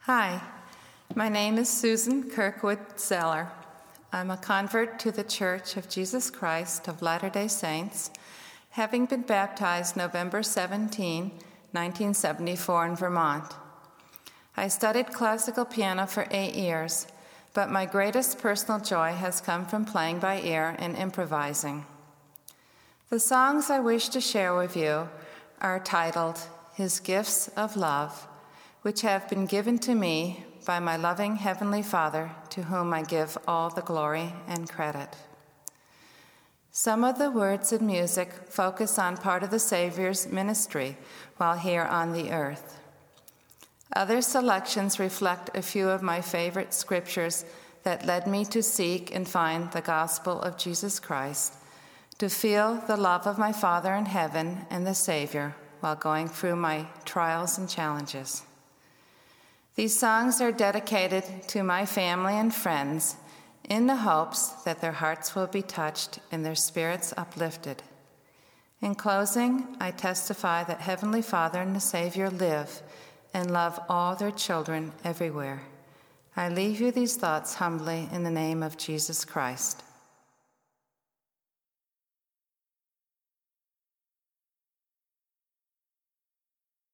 Hi, my name is Susan Kirkwood Zeller. I'm a convert to the Church of Jesus Christ of Latter-day Saints, having been baptized November 17, 1974 in Vermont. I studied classical piano for 8 years, but my greatest personal joy has come from playing by ear and improvising. The songs I wish to share with you are titled His Gifts of Love, which have been given to me by my loving Heavenly Father, to whom I give all the glory and credit. Some of the words and music focus on part of the Savior's ministry while here on the earth. Other selections reflect a few of my favorite scriptures that led me to seek and find the gospel of Jesus Christ, to feel the love of my Father in heaven and the Savior while going through my trials and challenges. These songs are dedicated to my family and friends in the hopes that their hearts will be touched and their spirits uplifted. In closing, I testify that Heavenly Father and the Savior live and love all their children everywhere. I leave you these thoughts humbly in the name of Jesus Christ.